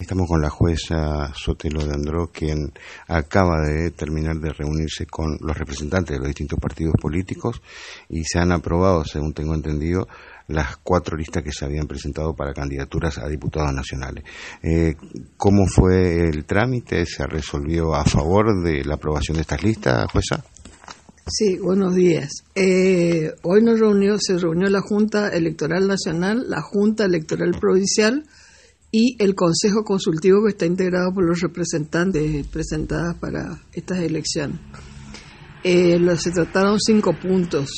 Estamos con la jueza Sotelo de Andró, quien acaba de terminar de reunirse con los representantes de los distintos partidos políticos y se han aprobado, según tengo entendido, las 4 listas que se habían presentado para candidaturas a diputados nacionales. ¿Cómo fue el trámite? ¿Se resolvió a favor de la aprobación de estas listas, jueza? Sí, buenos días. Hoy se reunió la Junta Electoral Nacional, la Junta Electoral Provincial y el Consejo Consultivo, que está integrado por los representantes presentadas para estas elecciones. Se trataron 5 puntos.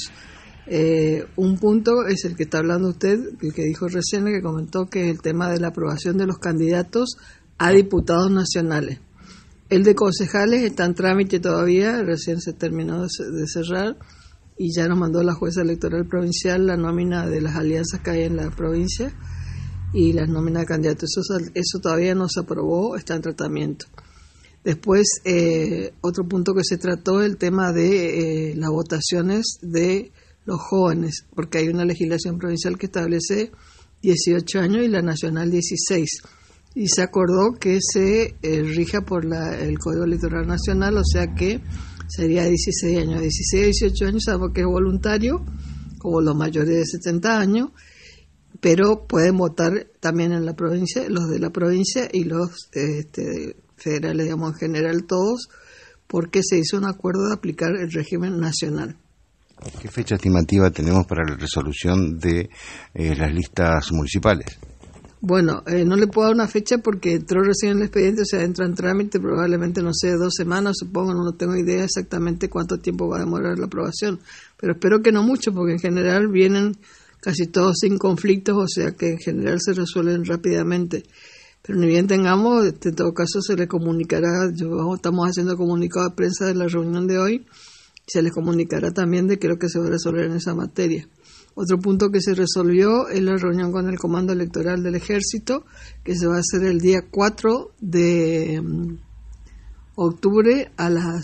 Un punto es el que está hablando usted, el que dijo recién, el que comentó, que es el tema de la aprobación de los candidatos a diputados nacionales. El de concejales está en trámite todavía, recién se terminó de cerrar y ya nos mandó la jueza electoral provincial la nómina de las alianzas que hay en la provincia y las nóminas de candidatos. Eso todavía no se aprobó, está en tratamiento. Después, otro punto que se trató, el tema de las votaciones de los jóvenes, porque hay una legislación provincial que establece 18 años y la nacional 16. Y se acordó que se rija por el Código Electoral Nacional, o sea que sería 16 años. 16 a 18 años sabemos que es voluntario, como los mayores de 70 años, pero pueden votar también en la provincia, los de la provincia y los federales, digamos, en general todos, porque se hizo un acuerdo de aplicar el régimen nacional. ¿Qué fecha estimativa tenemos para la resolución de las listas municipales? Bueno, no le puedo dar una fecha porque entró recién el expediente, o sea, entra en trámite, probablemente, no sé, 2 semanas, supongo, no tengo idea exactamente cuánto tiempo va a demorar la aprobación, pero espero que no mucho, porque en general vienen casi todos sin conflictos, o sea que en general se resuelven rápidamente. Pero ni bien tengamos, en todo caso se le comunicará, estamos haciendo comunicado de prensa de la reunión de hoy, se les comunicará también de qué es lo que se va a resolver en esa materia. Otro punto que se resolvió es la reunión con el Comando Electoral del Ejército, que se va a hacer el día 4 de octubre a las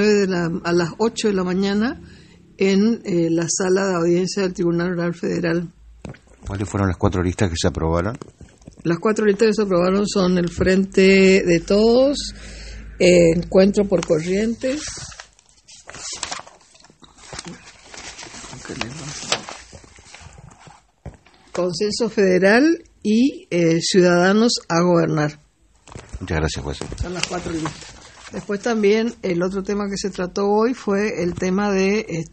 8 de la mañana en la sala de audiencia del Tribunal Oral Federal. ¿Cuáles fueron las 4 listas que se aprobaron? Las 4 listas que se aprobaron son el Frente de Todos, Encuentro por Corrientes, Consenso Federal y Ciudadanos a Gobernar. Muchas gracias, juez. Son las 4 listas. Después también el otro tema que se trató hoy fue el tema de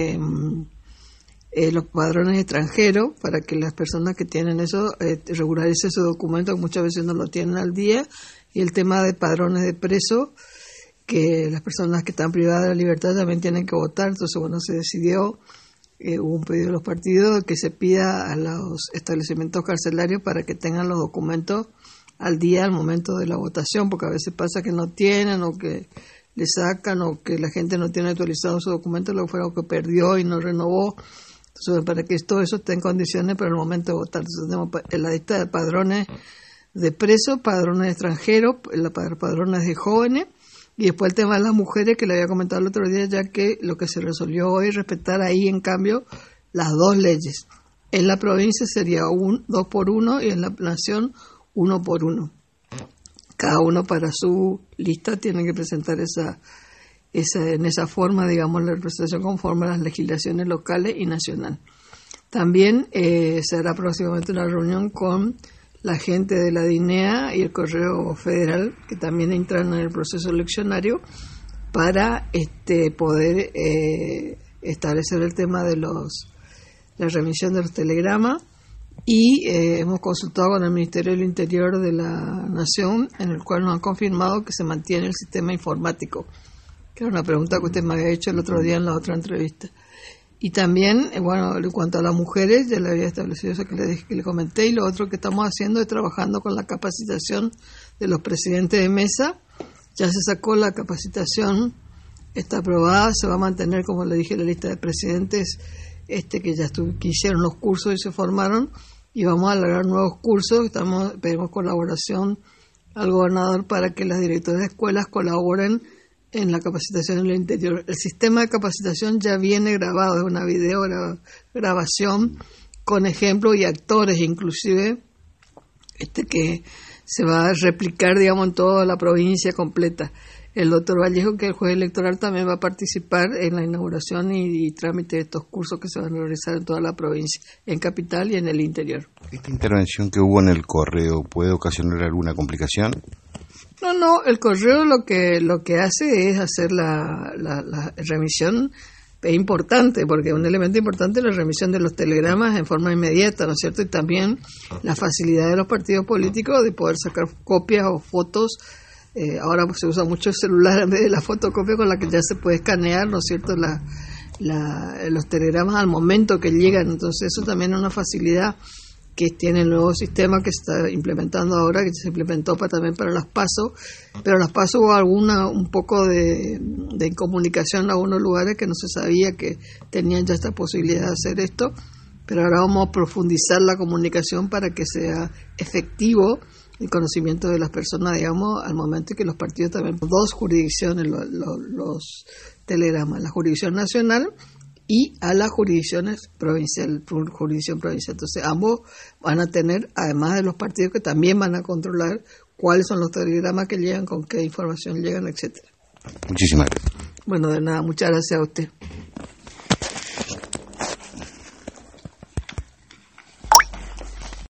los padrones extranjeros, para que las personas que tienen eso regularicen su documento, que muchas veces no lo tienen al día, y el tema de padrones de presos, que las personas que están privadas de la libertad también tienen que votar. Entonces, bueno, se decidió, hubo un pedido de los partidos que se pida a los establecimientos carcelarios para que tengan los documentos al día al momento de la votación, porque a veces pasa que no tienen, o que le sacan, o que la gente no tiene actualizado su documento, lo que fue algo que perdió y no renovó. Entonces, para que todo eso esté en condiciones para el momento de votar. Entonces, tenemos la lista de padrones de presos, padrones de extranjeros, padrones de jóvenes, y después el tema de las mujeres, que le había comentado el otro día, ya que lo que se resolvió hoy es respetar ahí, en cambio, las 2 leyes. En la provincia sería 2 por 1 y en la nación 1 por 1. Cada uno para su lista tiene que presentar en esa forma, digamos, la representación conforme a las legislaciones locales y nacional. También se hará próximamente una reunión con la gente de la DINEA y el Correo Federal, que también entran en el proceso eleccionario, para poder establecer el tema de la remisión de los telegramas. Y hemos consultado con el Ministerio del Interior de la Nación, en el cual nos han confirmado que se mantiene el sistema informático, que era una pregunta que usted me había hecho el otro día en la otra entrevista. Y también, bueno, en cuanto a las mujeres, ya le había establecido eso que le comenté, y lo otro que estamos haciendo es trabajando con la capacitación de los presidentes de mesa. Ya se sacó la capacitación, está aprobada, se va a mantener, como le dije, la lista de presidentes que ya que hicieron los cursos y se formaron, y vamos a alargar nuevos cursos. Pedimos colaboración al gobernador para que las directoras de escuelas colaboren en la capacitación en el interior. El sistema de capacitación ya viene grabado, es una grabación con ejemplos y actores, inclusive que se va a replicar, digamos, en toda la provincia completa. El doctor Vallejo, que es el juez electoral, también va a participar en la inauguración y trámite de estos cursos que se van a realizar en toda la provincia, en capital y en el interior. ¿Esta intervención que hubo en el correo puede ocasionar alguna complicación? No, el correo lo que hace es hacer la remisión. Es importante, porque un elemento importante es la remisión de los telegramas en forma inmediata, ¿no es cierto? Y también la facilidad de los partidos políticos de poder sacar copias o fotos. Ahora pues, se usa mucho el celular en vez de la fotocopia, con la que ya se puede escanear, ¿no es cierto?, los telegramas al momento que llegan. Entonces eso también es una facilidad que tiene el nuevo sistema que se está implementando ahora, que se implementó también para las PASO, pero las PASO hubo un poco de incomunicación en algunos lugares que no se sabía que tenían ya esta posibilidad de hacer esto, pero ahora vamos a profundizar la comunicación para que sea efectivo el conocimiento de las personas, digamos, al momento que los partidos también, dos jurisdicciones, los telegramas, la jurisdicción nacional y a las jurisdicciones jurisdicción provincial. Entonces ambos van a tener, además de los partidos que también van a controlar cuáles son los telegramas que llegan, con qué información llegan, etcétera. Muchísimas gracias. Bueno, de nada, muchas gracias a usted.